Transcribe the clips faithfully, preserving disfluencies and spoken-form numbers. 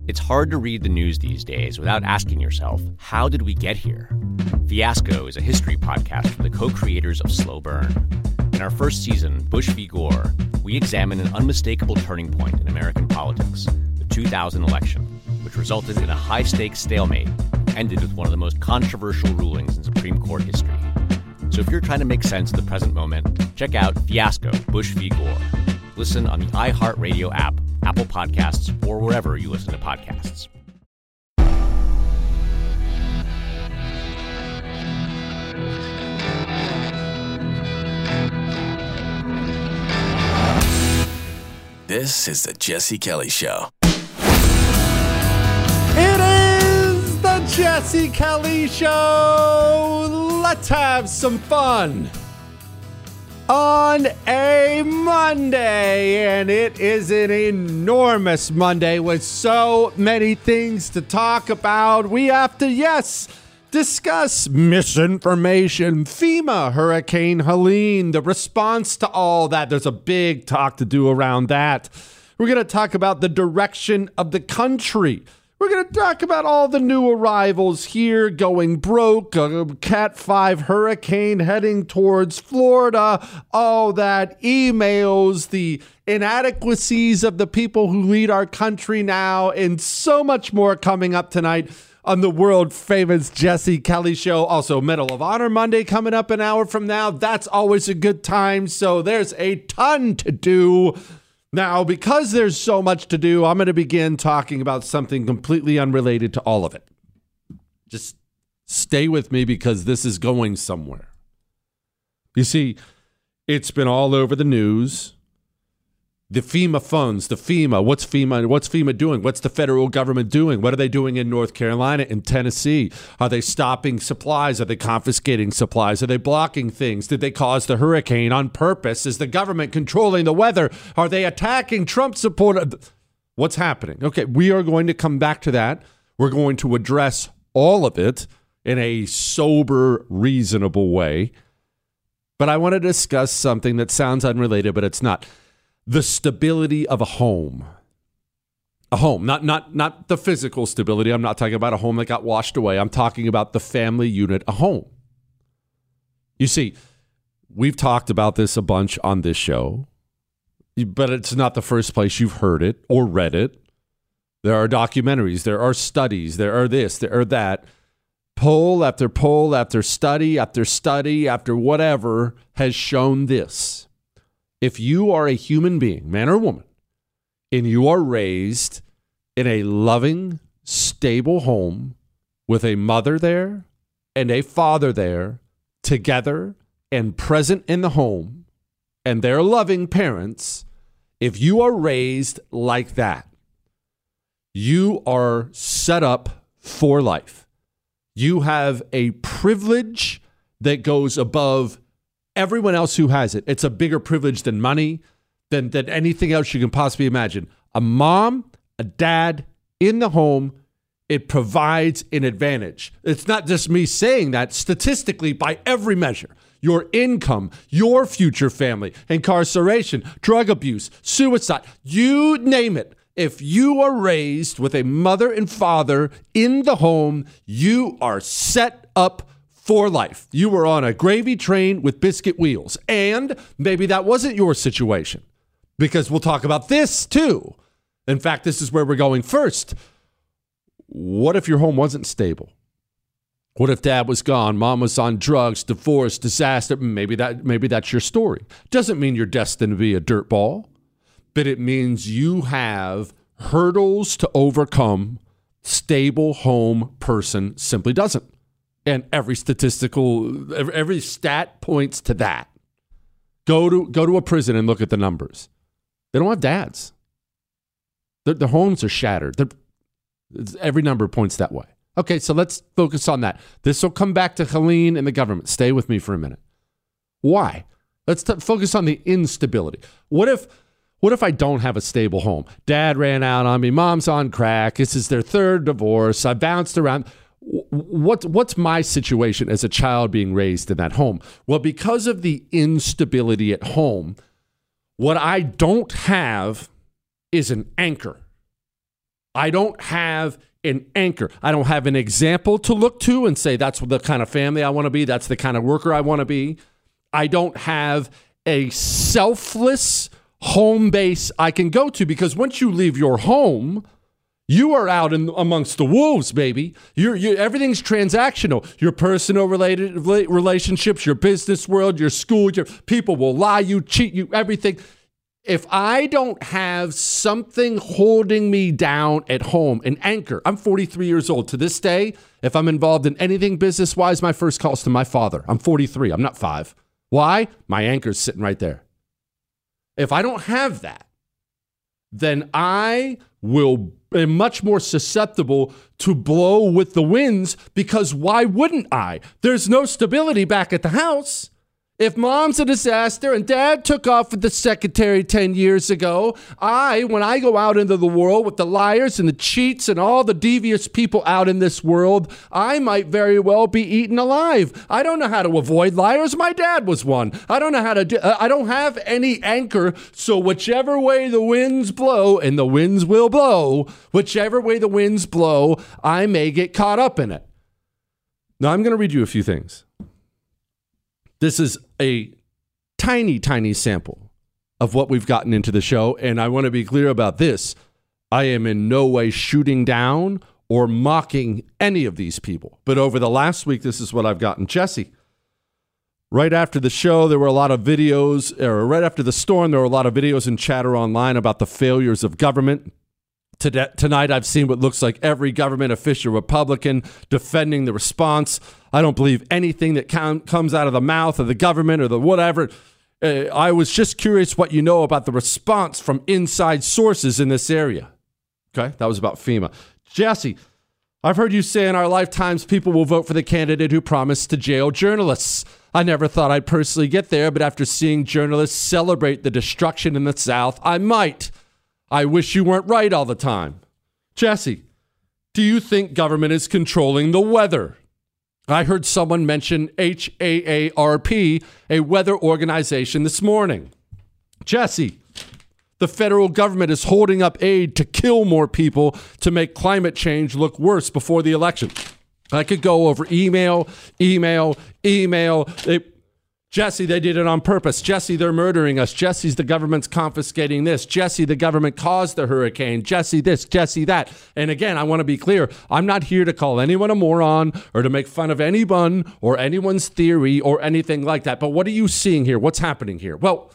It's hard to read the news these days without asking yourself, how did we get here? Fiasco is a history podcast from the co-creators of Slow Burn. In our first season, Bush v. Gore, we examine an unmistakable turning point in American politics, the two thousand election, which resulted in a high-stakes stalemate and ended with one of the most controversial rulings in Supreme Court history. So if you're trying to make sense of the present moment, check out Fiasco, Bush v. Gore. Listen on the iHeartRadio app, Apple Podcasts, or wherever you listen to podcasts. This is the Jesse Kelly Show. It is the Jesse Kelly Show. Let's have some fun on a Monday, and it is an enormous Monday with so many things to talk about. We have to, yes, discuss misinformation, FEMA, Hurricane Helene, the response to all that. There's a big talk to do around that. We're going to talk about the direction of the country. We're going to talk about all the new arrivals here going broke, a Cat five hurricane heading towards Florida, all that, emails, the inadequacies of the people who lead our country now, and so much more coming up tonight on the world famous Jesse Kelly Show. Also, Medal of Honor Monday coming up an hour from now. That's always a good time. So there's a ton to do. Now, because there's so much to do, I'm going to begin talking about something completely unrelated to all of it. Just stay with me because this is going somewhere. You see, it's been all over the news. The FEMA funds, the FEMA, what's FEMA, what's FEMA doing? What's the federal government doing? What are they doing in North Carolina, in Tennessee? Are they stopping supplies? Are they confiscating supplies? Are they blocking things? Did they cause the hurricane on purpose? Is the government controlling the weather? Are they attacking Trump supporters? What's happening? Okay, we are going to come back to that. We're going to address all of it in a sober, reasonable way. But I want to discuss something that sounds unrelated, but it's not. The stability of a home. A home, not not not the physical stability. I'm not talking about a home that got washed away. I'm talking about the family unit, a home. You see, we've talked about this a bunch on this show, but it's not the first place you've heard it or read it. There are documentaries, there are studies, there are this, there are that. Poll after poll after study after study after whatever has shown this. If you are a human being, man or woman, and you are raised in a loving, stable home with a mother there and a father there together and present in the home, and they're loving parents, if you are raised like that, you are set up for life. You have a privilege that goes above everyone else who has it. It's a bigger privilege than money, than, than anything else you can possibly imagine. A mom, a dad in the home, it provides an advantage. It's not just me saying that. Statistically, by every measure, your income, your future family, incarceration, drug abuse, suicide, you name it. If you are raised with a mother and father in the home, you are set up for life. You were on a gravy train with biscuit wheels. And maybe that wasn't your situation, because we'll talk about this too. In fact, this is where we're going first. What if your home wasn't stable? What if dad was gone, mom was on drugs, divorce, disaster? Maybe that maybe that's your story. Doesn't mean you're destined to be a dirtball, but it means you have hurdles to overcome. Stable home person simply doesn't. And every statistical, every stat points to that. Go to go to a prison and look at the numbers. They don't have dads. Their, their homes are shattered. They're, every number points that way. Okay, so let's focus on that. This will come back to Helene and the government. Stay with me for a minute. Why? Let's t- focus on the instability. What if, what if I don't have a stable home? Dad ran out on me. Mom's on crack. This is their third divorce. I bounced around. What, what's my situation as a child being raised in that home? Well, because of the instability at home, what I don't have is an anchor. I don't have an anchor. I don't have an example to look to and say that's the kind of family I want to be. That's the kind of worker I want to be. I don't have a selfless home base I can go to, because once you leave your home, you are out in amongst the wolves, baby. You're, you're, everything's transactional. Your personal related relationships, your business world, your school, your people will lie you, cheat you, everything. If I don't have something holding me down at home, an anchor, I'm forty-three years old. To this day, if I'm involved in anything business-wise, my first call is to my father. I'm forty-three. I'm not five. Why? My anchor's sitting right there. If I don't have that, then I will be much more susceptible to blow with the winds, because why wouldn't I? There's no stability back at the house. If mom's a disaster and dad took off with the secretary ten years ago, I, when I go out into the world with the liars and the cheats and all the devious people out in this world, I might very well be eaten alive. I don't know how to avoid liars. My dad was one. I don't know how to do, I don't have any anchor. So whichever way the winds blow, and the winds will blow, whichever way the winds blow, I may get caught up in it. Now I'm going to read you a few things. This is a tiny, tiny sample of what we've gotten into the show, and I want to be clear about this. I am in no way shooting down or mocking any of these people. But over the last week, this is what I've gotten. Jesse, right after the show, there were a lot of videos, or right after the storm, there were a lot of videos and chatter online about the failures of government. Tonight, I've seen what looks like every government official Republican defending the response. I don't believe anything that com- comes out of the mouth of the government or the whatever. Uh, I was just curious what you know about the response from inside sources in this area. Okay, that was about FEMA. Jesse, I've heard you say in our lifetimes people will vote for the candidate who promised to jail journalists. I never thought I'd personally get there, but after seeing journalists celebrate the destruction in the South, I might. I wish you weren't right all the time. Jesse, do you think government is controlling the weather? I heard someone mention H A A R P, a weather organization, this morning. Jesse, the federal government is holding up aid to kill more people to make climate change look worse before the election. I could go over email, email, email. They, Jesse, they did it on purpose. Jesse, they're murdering us. Jesse's the government's confiscating this. Jesse, the government caused the hurricane. Jesse this, Jesse that. And again, I want to be clear. I'm not here to call anyone a moron or to make fun of anyone or anyone's theory or anything like that. But what are you seeing here? What's happening here? Well,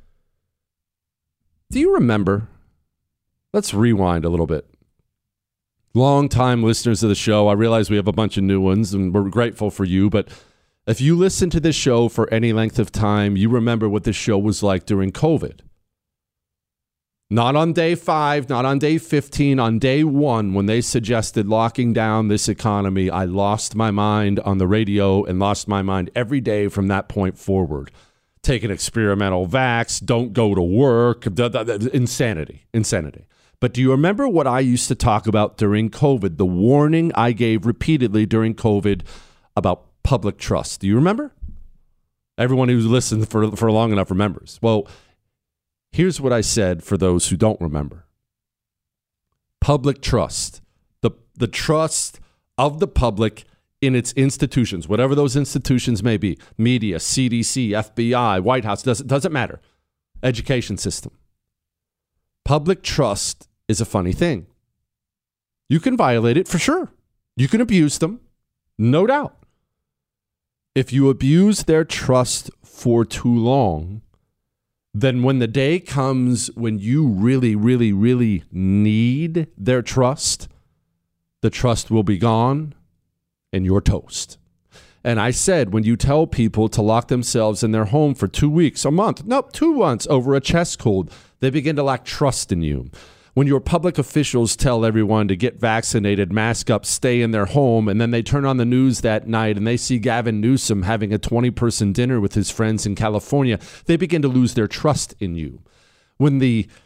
do you remember? Let's rewind a little bit. Long-time listeners of the show, I realize we have a bunch of new ones, and we're grateful for you, but if you listen to this show for any length of time, you remember what this show was like during COVID. Not on day five, not on day fifteen, on day one, when they suggested locking down this economy, I lost my mind on the radio and lost my mind every day from that point forward. Take an experimental vax, don't go to work, insanity, insanity. But do you remember what I used to talk about during COVID, the warning I gave repeatedly during COVID about public trust? Do you remember? Everyone who's listened for, for long enough remembers. Well, here's what I said for those who don't remember. Public trust, the, the trust of the public in its institutions, whatever those institutions may be, media, C D C, F B I, White House, doesn't, doesn't matter. Education system. Public trust is a funny thing. You can violate it for sure. You can abuse them, no doubt. If you abuse their trust for too long, then when the day comes when you really, really, really need their trust, the trust will be gone and you're toast. And I said, when you tell people to lock themselves in their home for two weeks, a month, nope, two months over a chest cold, they begin to lack trust in you. When your public officials tell everyone to get vaccinated, mask up, stay in their home, and then they turn on the news that night and they see Gavin Newsom having a twenty-person dinner with his friends in California, they begin to lose their trust in you. When the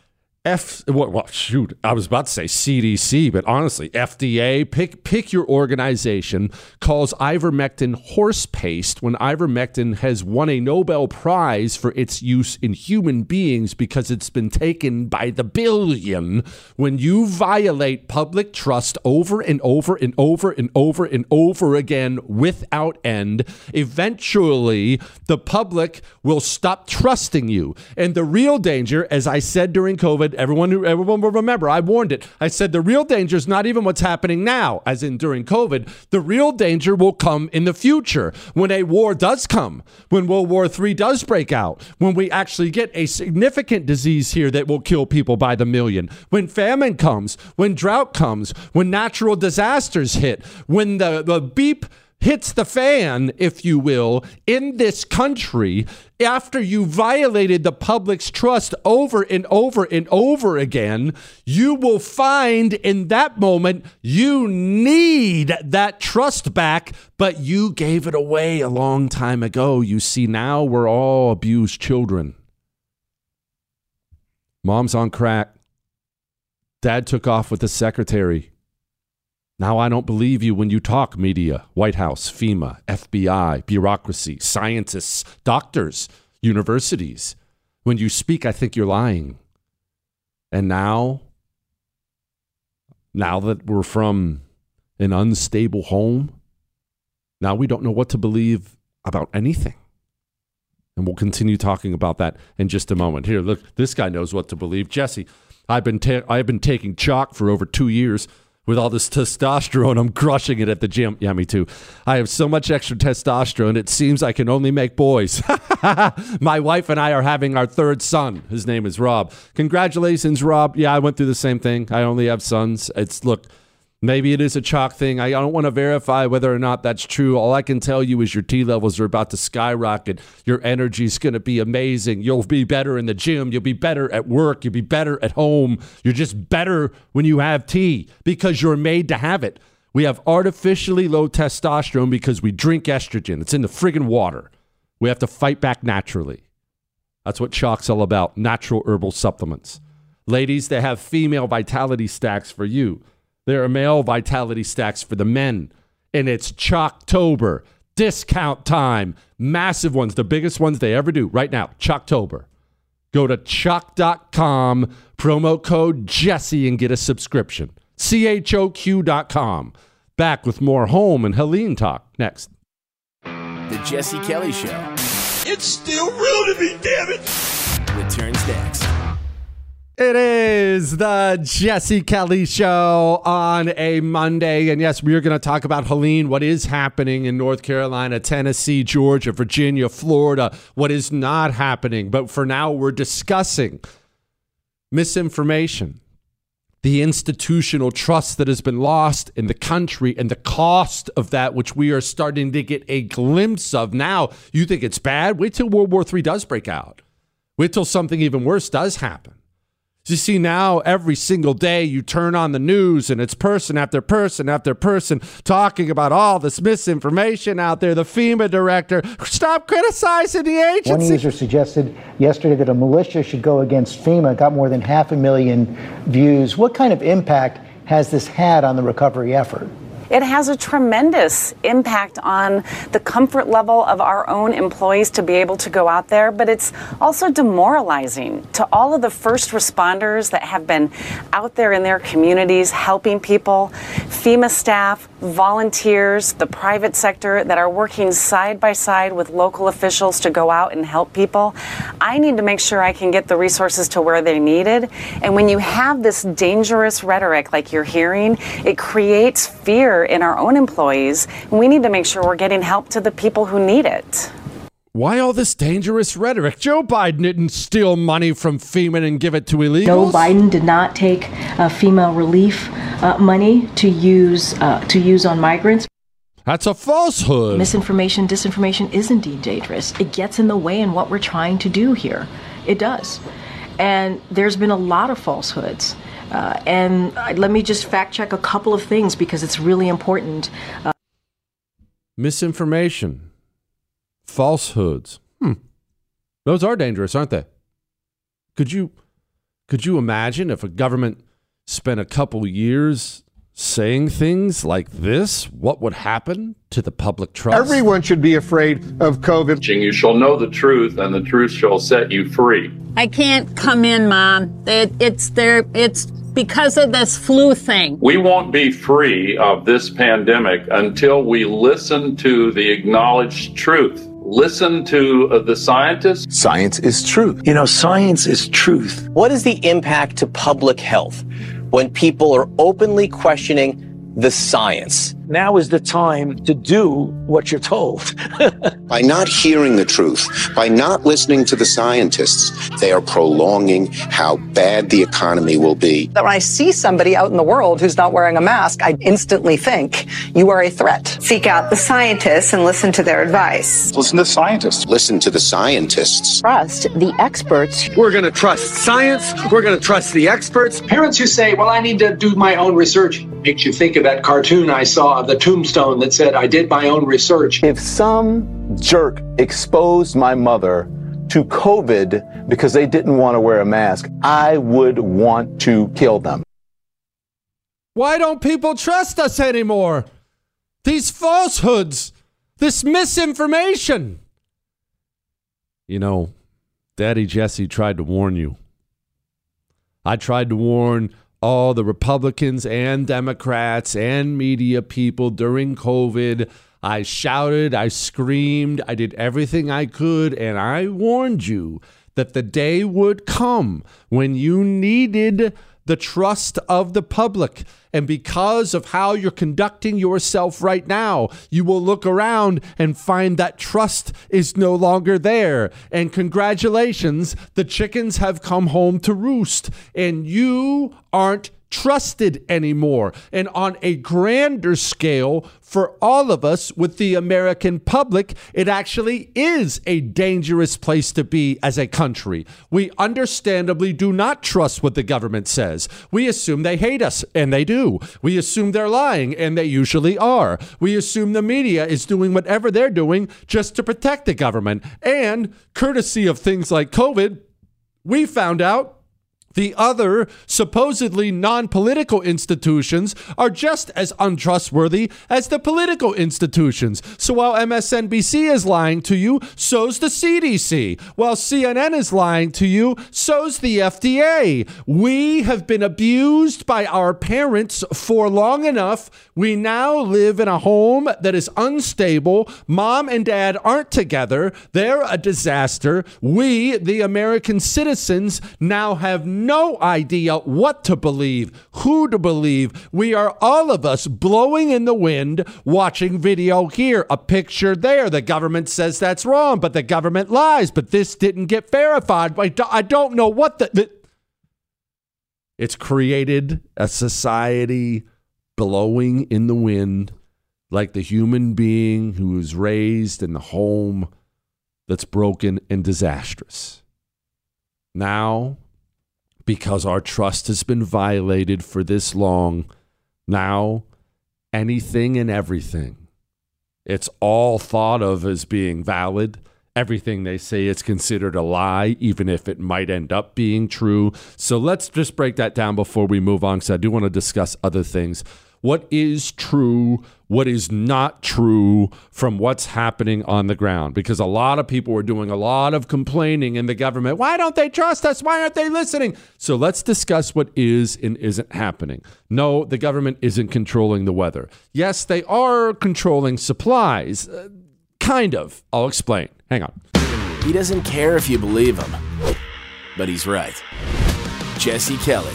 F, well, well, shoot, I was about to say C D C, but honestly, F D A, pick pick your organization, calls ivermectin horse paste when ivermectin has won a Nobel Prize for its use in human beings because it's been taken by the billion. When you violate public trust over and over and over and over and over again without end, eventually the public will stop trusting you. And the real danger, as I said during COVID, Everyone who everyone will remember, I warned it. I said the real danger is not even what's happening now, as in during COVID. The real danger will come in the future when a war does come, when World War Three does break out, when we actually get a significant disease here that will kill people by the million, when famine comes, when drought comes, when natural disasters hit, when the, the beep hits the fan, if you will, in this country, after you violated the public's trust over and over and over again, you will find in that moment you need that trust back, but you gave it away a long time ago. You see, now we're all abused children. Mom's on crack. Dad took off with the secretary. Now I don't believe you when you talk, media, White House, FEMA, F B I, bureaucracy, scientists, doctors, universities. When you speak, I think you're lying. And now, now that we're from an unstable home, now we don't know what to believe about anything. And we'll continue talking about that in just a moment. Here, look, this guy knows what to believe. Jesse, I've been ta- I've been taking chalk for over two years. With all this testosterone, I'm crushing it at the gym. Yeah, me too. I have so much extra testosterone, it seems I can only make boys. My wife and I are having our third son. His name is Rob. Congratulations, Rob. Yeah, I went through the same thing. I only have sons. It's, look, maybe it is a chalk thing. I don't want to verify whether or not that's true. All I can tell you is your T levels are about to skyrocket. Your energy is going to be amazing. You'll be better in the gym. You'll be better at work. You'll be better at home. You're just better when you have tea because you're made to have it. We have artificially low testosterone because we drink estrogen. It's in the friggin' water. We have to fight back naturally. That's what chalk's all about, natural herbal supplements. Ladies, they have female vitality stacks for you. There are male vitality stacks for the men, and it's Chalktober, discount time, massive ones, the biggest ones they ever do right now, Chalktober. Go to chalk dot com, promo code Jesse, and get a subscription. C H O Q dot com. Back with more home and Helene talk next. The Jesse Kelly Show. It's still real to me, damn it! Returns next. It is the Jesse Kelly Show on a Monday. And yes, we are going to talk about, Helene, what is happening in North Carolina, Tennessee, Georgia, Virginia, Florida, what is not happening. But for now, we're discussing misinformation, the institutional trust that has been lost in the country, and the cost of that, which we are starting to get a glimpse of now. You think it's bad? Wait till World War Three does break out. Wait till something even worse does happen. You see, now every single day you turn on the news and it's person after person after person talking about all this misinformation out there. The FEMA director, stop criticizing the agency. One user suggested yesterday that a militia should go against FEMA, got more than half a million views. What kind of impact has this had on the recovery effort? It has a tremendous impact on the comfort level of our own employees to be able to go out there, but it's also demoralizing to all of the first responders that have been out there in their communities helping people, FEMA staff, volunteers, the private sector that are working side by side with local officials to go out and help people. I need to make sure I can get the resources to where they're needed. And when you have this dangerous rhetoric like you're hearing, it creates fear in our own employees. We need to make sure we're getting help to the people who need it. Why all this dangerous rhetoric? Joe Biden didn't steal money from FEMA and give it to illegals. Joe Biden did not take uh, FEMA relief uh, money to use uh, to use on migrants. That's a falsehood. Misinformation, disinformation is indeed dangerous. It gets in the way in what we're trying to do here. It does. And there's been a lot of falsehoods. Uh, and uh, let me just fact check a couple of things because it's really important. Uh, Misinformation, falsehoods. Hmm. Those are dangerous, aren't they? Could you Could you imagine if a government spent a couple years saying things like this? What would happen to the public trust? Everyone should be afraid of COVID. You shall know the truth, and the truth shall set you free. I can't come in, Mom. It, it's there. It's because of this flu thing. We won't be free of this pandemic until we listen to the acknowledged truth. Listen to uh, the scientists. Science is truth. You know, science is truth. What is the impact to public health when people are openly questioning the science? Now is the time to do what you're told. By not hearing the truth, by not listening to the scientists, they are prolonging how bad the economy will be. When I see somebody out in the world who's not wearing a mask, I instantly think you are a threat. Seek out the scientists and listen to their advice. Listen to scientists. Listen to the scientists. Trust the experts. We're going to trust science. We're going to trust the experts. Parents who say, well, I need to do my own research, makes you think of that cartoon I saw of the tombstone that said, I did my own research. If some jerk exposed my mother to COVID because they didn't want to wear a mask, I would want to kill them. Why don't people trust us anymore? These falsehoods, this misinformation. You know, Daddy Jesse tried to warn you. I tried to warn all the Republicans and Democrats and media people during COVID. I shouted, I screamed, I did everything I could, and I warned you that the day would come when you needed the trust of the public. And because of how you're conducting yourself right now, you will look around and find that trust is no longer there. And congratulations, the chickens have come home to roost, and you aren't trusted anymore. And on a grander scale, for all of us with the American public, it actually is a dangerous place to be as a country. We understandably do not trust what the government says. We assume they hate us, and they do. We assume they're lying, and they usually are. We assume the media is doing whatever they're doing just to protect the government. And courtesy of things like COVID, we found out the other supposedly non-political institutions are just as untrustworthy as the political institutions. So while M S N B C is lying to you, so's the C D C. While C N N is lying to you, so's the F D A. We have been abused by our parents for long enough. We now live in a home that is unstable. Mom and dad aren't together. They're a disaster. We, the American citizens, now have no No idea what to believe, who to believe. We are all of us blowing in the wind, watching video here, a picture there. The government says that's wrong, but the government lies. But this didn't get verified. I don't, I don't know what the, the... It's created a society blowing in the wind like the human being who is raised in the home that's broken and disastrous. Now, because our trust has been violated for this long, now anything and everything, it's all thought of as being valid. Everything they say is considered a lie, even if it might end up being true. So let's just break that down before we move on, because I do want to discuss other things. What is true? What is not true from what's happening on the ground? Because a lot of people were doing a lot of complaining in the government. Why don't they trust us? Why aren't they listening? So let's discuss what is and isn't happening. No, the government isn't controlling the weather. Yes, they are controlling supplies. Uh, kind of. I'll explain. Hang on. He doesn't care if you believe him, but he's right. Jesse Kelly.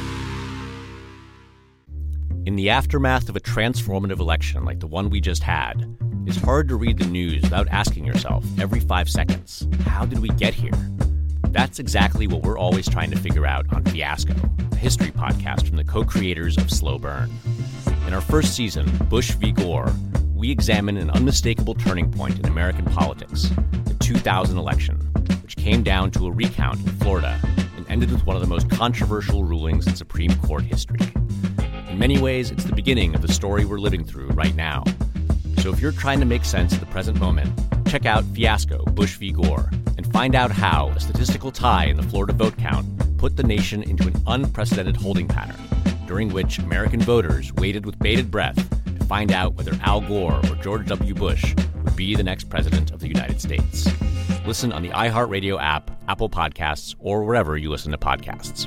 In the aftermath of a transformative election like the one we just had, it's hard to read the news without asking yourself every five seconds, how did we get here? That's exactly what we're always trying to figure out on Fiasco, a history podcast from the co-creators of Slow Burn. In our first season, Bush v. Gore, we examine an unmistakable turning point in American politics, the two thousand election, which came down to a recount in Florida and ended with one of the most controversial rulings in Supreme Court history. In many ways, it's the beginning of the story we're living through right now. So if you're trying to make sense of the present moment, check out Fiasco, Bush v. Gore, and find out how a statistical tie in the Florida vote count put the nation into an unprecedented holding pattern, during which American voters waited with bated breath to find out whether Al Gore or George W. Bush would be the next president of the United States. Listen on the iHeartRadio app, Apple Podcasts, or wherever you listen to podcasts.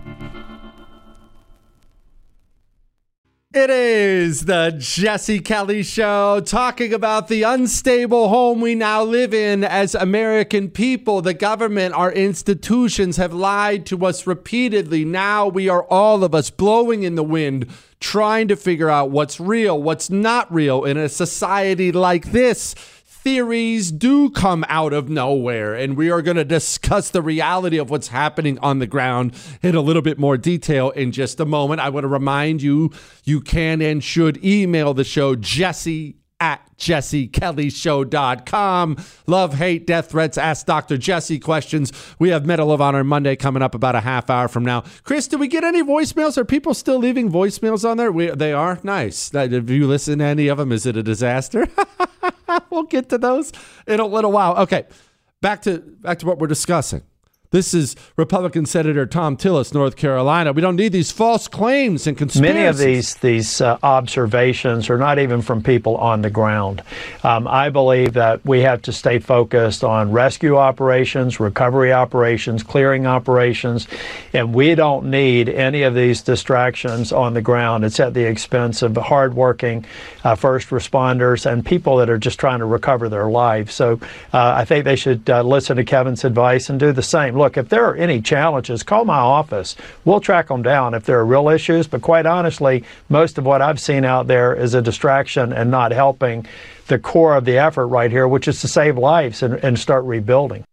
It is the Jesse Kelly Show, talking about the unstable home we now live in as American people. The government, our institutions have lied to us repeatedly. Now we are, all of us, blowing in the wind, trying to figure out what's real, what's not real in a society like this. Theories do come out of nowhere, and we are going to discuss the reality of what's happening on the ground in a little bit more detail in just a moment. I want to remind you, you can and should email the show, Jesse at jesse kelly show dot com. Love, hate, death threats, ask Doctor Jesse questions. We have Medal of Honor Monday coming up about a half hour from now. Chris, did we get any voicemails? Are people still leaving voicemails on there? We, they are? Nice. Have you listened to any of them? Is it a disaster? We'll get to those in a little while. Okay, back to back to what we're discussing. This is Republican Senator Thom Tillis, North Carolina. We don't need these false claims and conspiracies. Many of these these uh, observations are not even from people on the ground. Um, I believe that we have to stay focused on rescue operations, recovery operations, clearing operations, and we don't need any of these distractions on the ground. It's at the expense of hardworking uh, first responders and people that are just trying to recover their lives. So uh, I think they should uh, listen to Kevin's advice and do the same. Look, if there are any challenges, call my office. We'll track them down if there are real issues. But quite honestly, most of what I've seen out there is a distraction and not helping the core of the effort right here, which is to save lives and, and start rebuilding.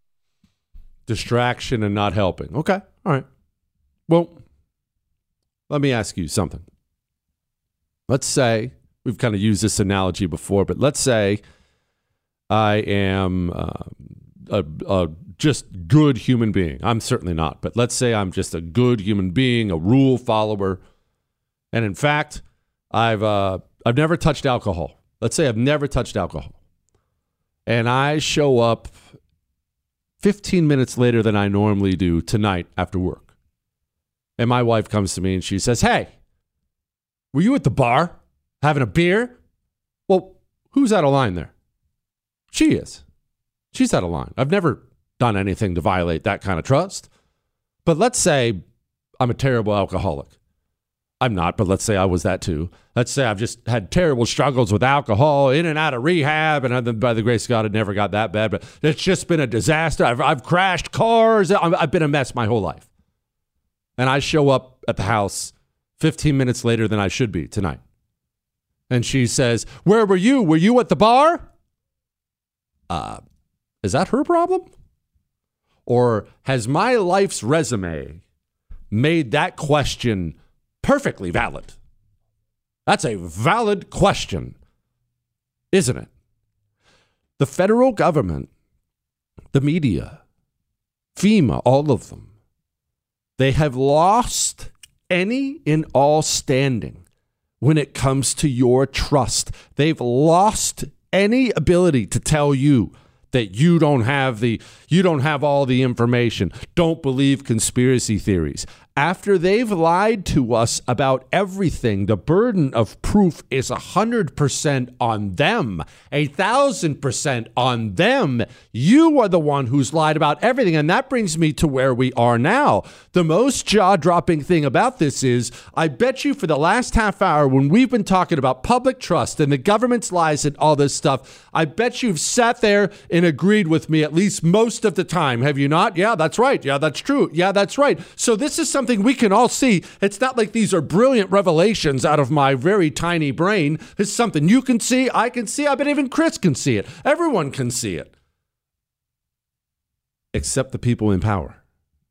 Distraction and not helping. Okay. All right. Well, let me ask you something. Let's say, we've kind of used this analogy before, but let's say I am uh, a, a just good human being. I'm certainly not, but let's say I'm just a good human being, a rule follower. And in fact, I've uh, I've never touched alcohol. Let's say I've never touched alcohol. And I show up fifteen minutes later than I normally do tonight after work. And my wife comes to me and she says, "Hey, were you at the bar having a beer?" Well, who's out of line there? She is. She's out of line. I've never done anything to violate that kind of trust. But let's say I'm a terrible alcoholic. I'm not, but let's say I was that too. Let's say I've just had terrible struggles with alcohol, in and out of rehab, and by the grace of God, it never got that bad, but it's just been a disaster. I've, I've crashed cars. I've been a mess my whole life. And I show up at the house fifteen minutes later than I should be tonight. And she says, "Where were you? Were you at the bar?" Uh, is that her problem? Or has my life's resume made that question perfectly valid? That's a valid question, isn't it? The federal government, the media, FEMA, all of them, they have lost any and all standing when it comes to your trust. They've lost any ability to tell you that you don't have the, you don't have all the information. Don't believe conspiracy theories. After they've lied to us about everything, the burden of proof is one hundred percent on them, one thousand percent on them. You are the one who's lied about everything. And that brings me to where we are now. The most jaw-dropping thing about this is, I bet you for the last half hour when we've been talking about public trust and the government's lies and all this stuff, I bet you've sat there and agreed with me at least most of the time. Have you not? Yeah, that's right. Yeah, that's true. Yeah, that's right. So this is something we can all see. It's not like these are brilliant revelations out of my very tiny brain. It's something you can see, I can see, I bet even Chris can see it. Everyone can see it. Except the people in power.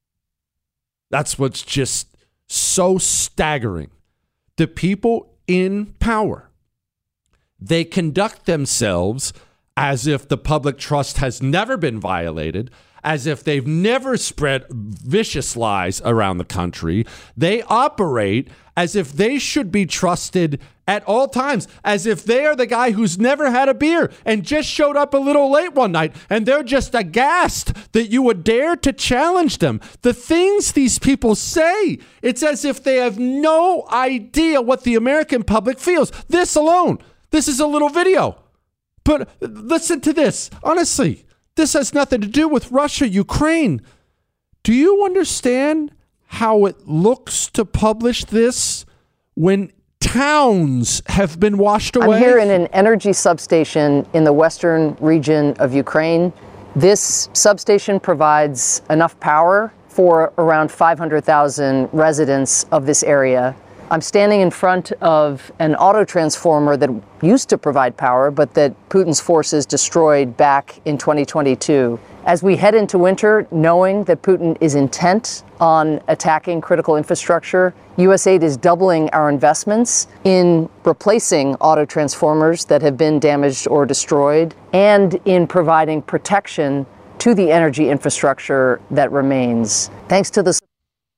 That's what's just so staggering. The people in power, they conduct themselves as if the public trust has never been violated, as if they've never spread vicious lies around the country. They operate as if they should be trusted at all times, as if they are the guy who's never had a beer and just showed up a little late one night, and they're just aghast that you would dare to challenge them. The things these people say, it's as if they have no idea what the American public feels. This alone, this is a little video. But listen to this. Honestly, this has nothing to do with Russia, Ukraine. Do you understand how it looks to publish this when towns have been washed away? I'm here in an energy substation in the western region of Ukraine. This substation provides enough power for around five hundred thousand residents of this area. I'm standing in front of an auto transformer that used to provide power, but that Putin's forces destroyed back in twenty twenty-two. As we head into winter, knowing that Putin is intent on attacking critical infrastructure, U S A I D is doubling our investments in replacing auto transformers that have been damaged or destroyed, and in providing protection to the energy infrastructure that remains. Thanks to the...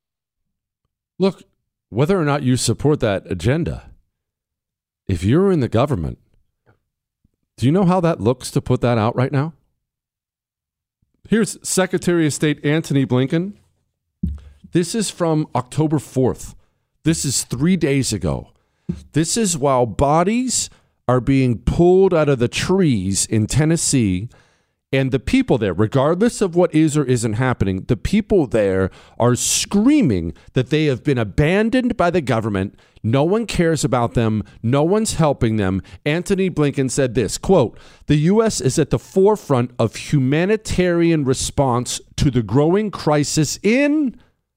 Look, whether or not you support that agenda, if you're in the government, do you know how that looks to put that out right now? Here's Secretary of State Antony Blinken. This is from October fourth. This is three days ago. This is while bodies are being pulled out of the trees in Tennessee, and the people there, regardless of what is or isn't happening, the people there are screaming that they have been abandoned by the government. No one cares about them. No one's helping them. Antony Blinken said this, quote, "The U S is at the forefront of humanitarian response to the growing crisis in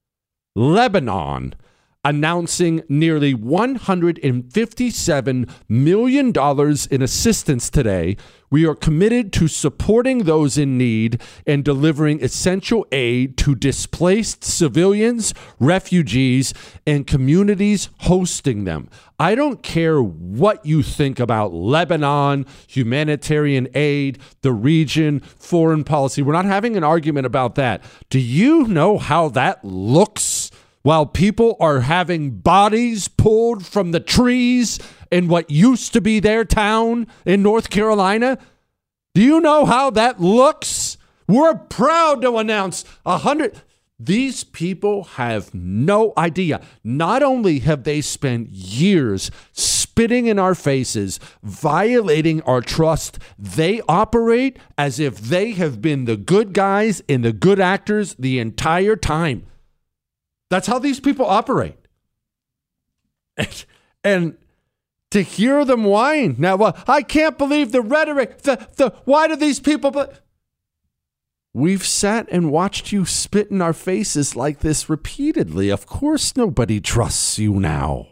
Lebanon, announcing nearly one hundred fifty-seven million dollars in assistance today. We are committed to supporting those in need and delivering essential aid to displaced civilians, refugees, and communities hosting them." I don't care what you think about Lebanon, humanitarian aid, the region, foreign policy. We're not having an argument about that. Do you know how that looks while people are having bodies pulled from the trees in what used to be their town in North Carolina? Do you know how that looks? We're proud to announce a hundred. These people have no idea. Not only have they spent years spitting in our faces, violating our trust, they operate as if they have been the good guys and the good actors the entire time. That's how these people operate. And, and to hear them whine. Now, well, I can't believe the rhetoric. The, the, why do these people... But we've sat and watched you spit in our faces like this repeatedly. Of course nobody trusts you now.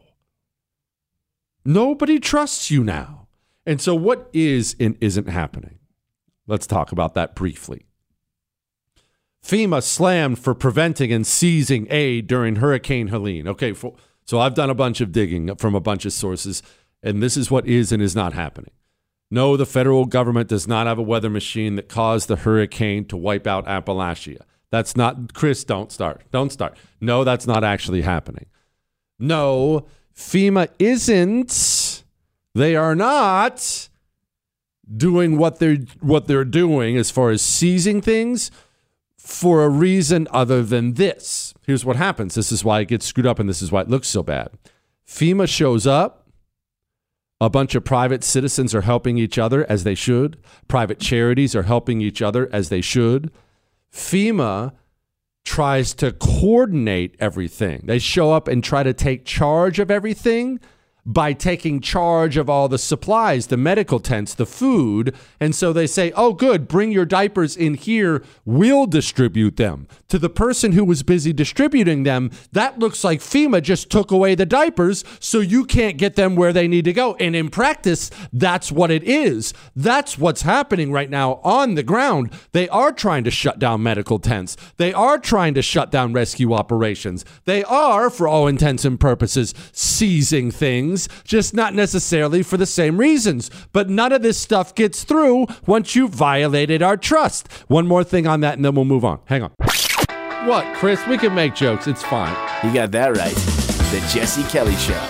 Nobody trusts you now. And so what is and isn't happening? Let's talk about that briefly. FEMA slammed for preventing and seizing aid during Hurricane Helene. Okay, for, so I've done a bunch of digging from a bunch of sources, and this is what is and is not happening. No, the federal government does not have a weather machine that caused the hurricane to wipe out Appalachia. That's not, Chris, don't start. Don't start. No, that's not actually happening. No, FEMA isn't. They are not doing what they're what they're doing as far as seizing things for a reason other than this. Here's what happens. This is why it gets screwed up, and this is why it looks so bad. FEMA shows up. A bunch of private citizens are helping each other as they should. Private charities are helping each other as they should. FEMA tries to coordinate everything. They show up and try to take charge of everything by taking charge of all the supplies, the medical tents, the food. And so they say, oh, good, bring your diapers in here. We'll distribute them. To the person who was busy distributing them, that looks like FEMA just took away the diapers, so you can't get them where they need to go. And in practice, that's what it is. That's what's happening right now on the ground. They are trying to shut down medical tents. They are trying to shut down rescue operations. They are, for all intents and purposes, seizing things. Just not necessarily for the same reasons. But none of this stuff gets through once you've violated our trust. One more thing on that, and then we'll move on. Hang on. What, Chris? We can make jokes. It's fine. You got that right. The Jesse Kelly Show.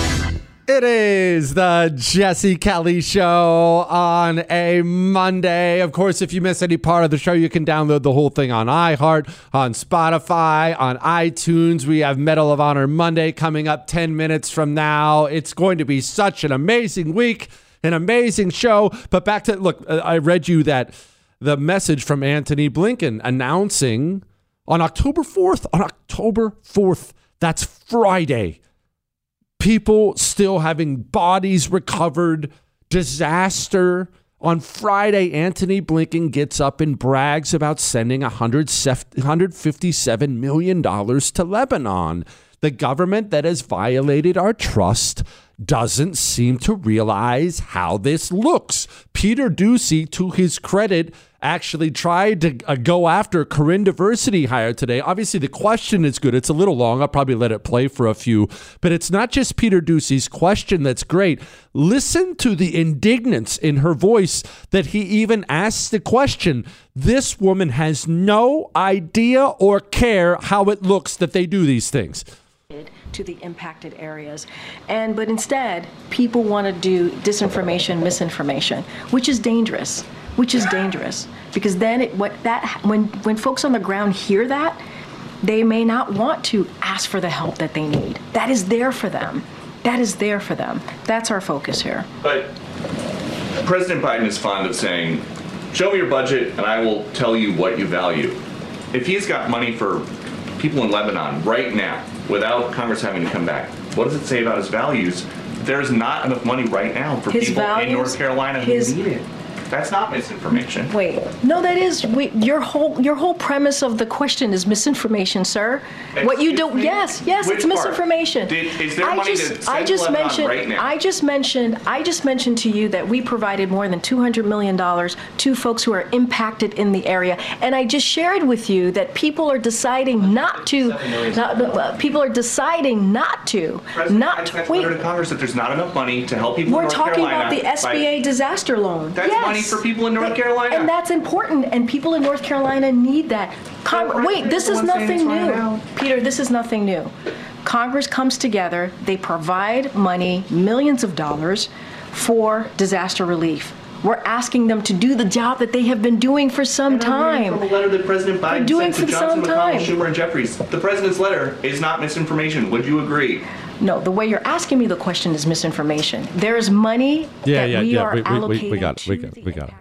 It is the Jesse Kelly Show on a Monday. Of course, if you miss any part of the show, you can download the whole thing on iHeart, on Spotify, on iTunes. We have Medal of Honor Monday coming up ten minutes from now. It's going to be such an amazing week, an amazing show. But back to, look, I read you that the message from Antony Blinken announcing on October fourth, on October fourth, that's Friday, people still having bodies recovered, disaster. On Friday, Antony Blinken gets up and brags about sending one hundred fifty-seven million dollars to Lebanon. The government that has violated our trust doesn't seem to realize how this looks. Peter Doocy, to his credit, actually tried to uh, go after Corinne Diversity hire today. Obviously, the question is good. It's a little long. I'll probably let it play for a few. But it's not just Peter Doocy's question that's great. Listen to the indignance in her voice that he even asks the question. This woman has no idea or care how it looks that they do these things. To the impacted areas. And but instead, people want to do disinformation, misinformation, which is dangerous, which is dangerous because then it, what that when when folks on the ground hear that, they may not want to ask for the help that they need. That is there for them. That is there for them. That's our focus here. But President Biden is fond of saying, show me your budget and I will tell you what you value. If he's got money for people in Lebanon right now, without Congress having to come back, what does it say about his values? There's not enough money right now for His people values, in North Carolina who his- need it. That's not misinformation. Wait, no, that is wait, your whole your whole premise of the question is misinformation, sir. What you do? me? Yes, yes, Which it's part? misinformation. Did- is there I money just, to send I to just Lebanon mentioned. right now? I just mentioned. I just mentioned to you that we provided more than two hundred million dollars to folks who are impacted in the area, and I just shared with you that people are deciding not to. Not, uh, people are deciding not to. President not Biden sent a wait. letter to Congress that there's not enough money to help people We're in North talking Carolina. about the S B A by- disaster loan. That's yes. money for people in North That- Carolina. And that's important, and people in North Carolina need that. Con- Right, Wait, this the is one saying nothing it's running new. out. Peter, this is nothing new. Congress comes together, they provide money, millions of dollars, for disaster relief. We're asking them to do the job that they have been doing for some And I'm reading time. From a letter that President Biden doing sent to for Johnson, some McConnell, time. Schumer, and Jeffries. The president's letter is not misinformation. Would you agree? No, the way you're asking me the question is misinformation. There is money Yeah, that yeah, we yeah. are We, we, allocating we, we got it. We got it. We got it.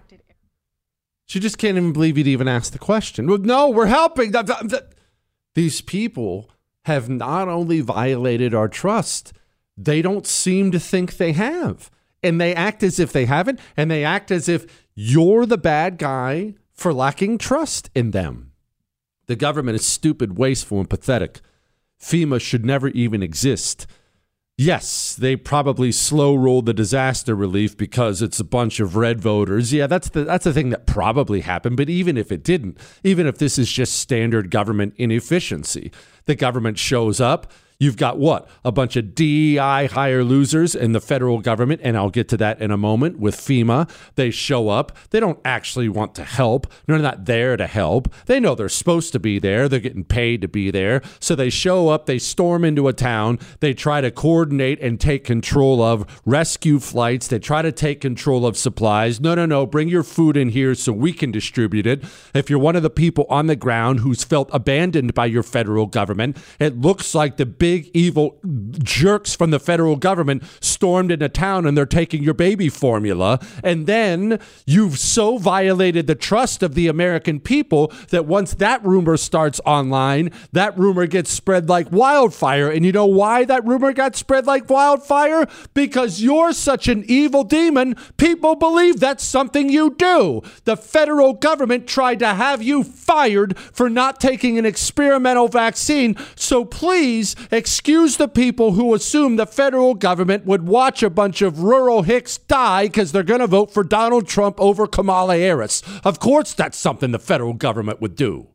She just can't even believe you'd even ask the question. Well, no, we're helping. Th- th- th- These people have not only violated our trust, they don't seem to think they have. And they act as if they haven't, and they act as if you're the bad guy for lacking trust in them. The government is stupid, wasteful, and pathetic. FEMA should never even exist. Yes, they probably slow rolled the disaster relief because it's a bunch of red voters. Yeah, that's the that's the thing that probably happened. But even if it didn't, even if this is just standard government inefficiency, the government shows up. You've got what? A bunch of D E I higher losers in the federal government, and I'll get to that in a moment with FEMA. They show up. They don't actually want to help. They're not there to help. They know they're supposed to be there. They're getting paid to be there. So they show up. They storm into a town. They try to coordinate and take control of rescue flights. They try to take control of supplies. No, no, no. Bring your food in here so we can distribute it. If you're one of the people on the ground who's felt abandoned by your federal government, it looks like the big Big evil jerks from the federal government stormed into town and they're taking your baby formula. And then you've so violated the trust of the American people that once that rumor starts online, that rumor gets spread like wildfire. And you know why that rumor got spread like wildfire? Because you're such an evil demon. People believe that's something you do. The federal government tried to have you fired for not taking an experimental vaccine. So please, excuse the people who assume the federal government would watch a bunch of rural hicks die because they're going to vote for Donald Trump over Kamala Harris. Of course, that's something the federal government would do.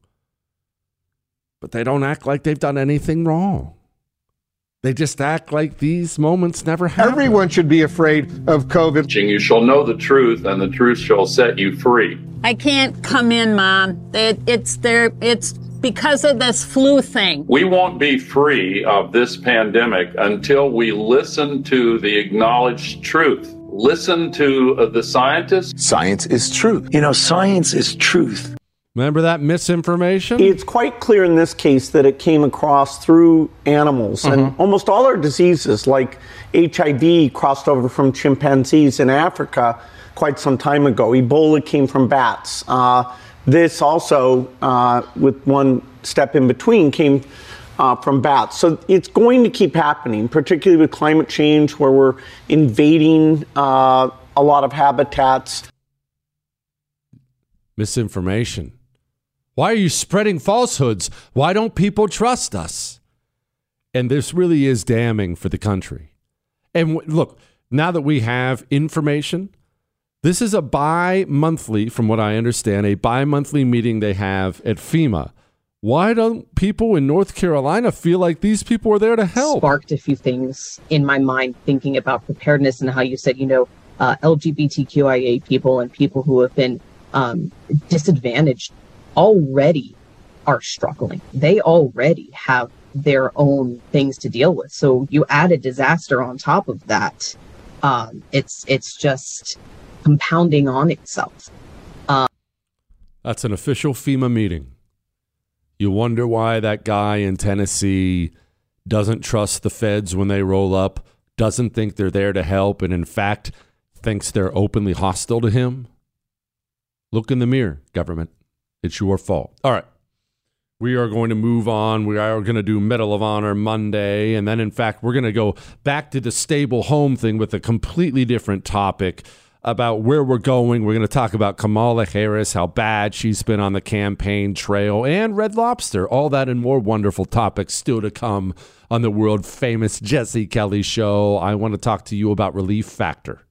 But they don't act like they've done anything wrong. They just act like these moments never happened. Everyone should be afraid of COVID. You shall know the truth, and the truth shall set you free. I can't come in, Mom. It, it's there. It's because of this flu thing. We won't be free of this pandemic until we listen to the acknowledged truth. Listen to uh, the scientists. Science is truth. You know, science is truth. Remember that misinformation? It's quite clear in this case that it came across through animals. Mm-hmm. And almost all our diseases, like H I V, crossed over from chimpanzees in Africa quite some time ago. Ebola came from bats. Uh, this also, uh, with one step in between, came uh, from bats. So it's going to keep happening, particularly with climate change, where we're invading uh, a lot of habitats. Misinformation. Why are you spreading falsehoods? Why don't people trust us? And this really is damning for the country. And w- look, now that we have information, this is a bi-monthly, from what I understand, a bi-monthly meeting they have at FEMA. Why don't people in North Carolina feel like these people are there to help? Sparked a few things in my mind thinking about preparedness and how you said, you know, uh, L G B T Q I A people and people who have been um, disadvantaged already are struggling. They already have their own things to deal with. So you add a disaster on top of that. Um, it's it's just compounding on itself. Um, That's an official FEMA meeting. You wonder why that guy in Tennessee doesn't trust the feds when they roll up, doesn't think they're there to help, and in fact thinks they're openly hostile to him? Look in the mirror, government. It's your fault. All right. We are going to move on. We are going to do Medal of Honor Monday. And then, in fact, we're going to go back to the stable home thing with a completely different topic about where we're going. We're going to talk about Kamala Harris, how bad she's been on the campaign trail, and Red Lobster. All that and more wonderful topics still to come on the world-famous Jesse Kelly Show. I want to talk to you about Relief Factor.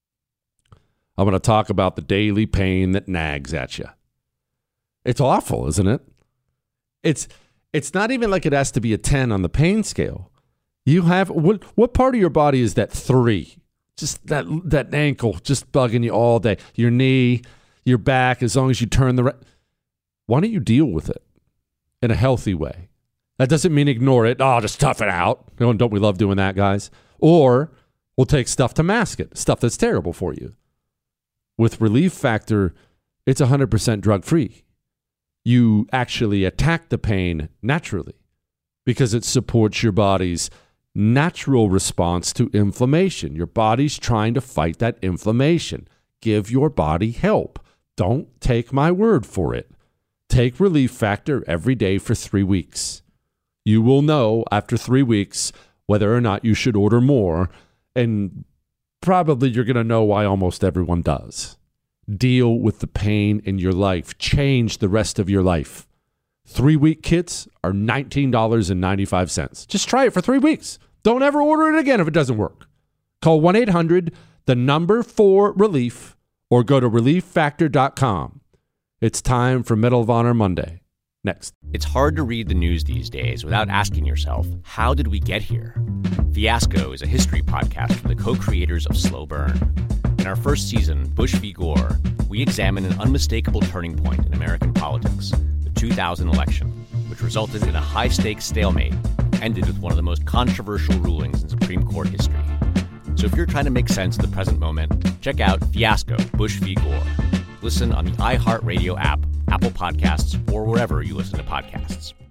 I'm going to talk about the daily pain that nags at you. It's awful, isn't it? It's it's not even like it has to be a ten on the pain scale. You have, what what part of your body is that three? Just that that ankle just bugging you all day. Your knee, your back, as long as you turn the right. Why don't you deal with it in a healthy way? That doesn't mean ignore it. Oh, just tough it out. Don't, don't we love doing that, guys? Or we'll take stuff to mask it, stuff that's terrible for you. With Relief Factor, it's one hundred percent drug-free. You actually attack the pain naturally because it supports your body's natural response to inflammation. Your body's trying to fight that inflammation. Give your body help. Don't take my word for it. Take Relief Factor every day for three weeks. You will know after three weeks whether or not you should order more, and probably you're going to know why almost everyone does. Deal with the pain in your life. Change the rest of your life. Three-week kits are nineteen dollars and ninety-five cents. Just try it for three weeks. Don't ever order it again if it doesn't work. Call one eight hundred, the number four relief, or go to relief factor dot com. It's time for Medal of Honor Monday. Next. It's hard to read the news these days without asking yourself, how did we get here? Fiasco is a history podcast from the co-creators of Slow Burn. In our first season, Bush v. Gore, we examine an unmistakable turning point in American politics, the two thousand election, which resulted in a high-stakes stalemate, ended with one of the most controversial rulings in Supreme Court history. So if you're trying to make sense of the present moment, check out Fiasco, Bush v. Gore. Listen on the iHeartRadio app, Apple Podcasts, or wherever you listen to podcasts.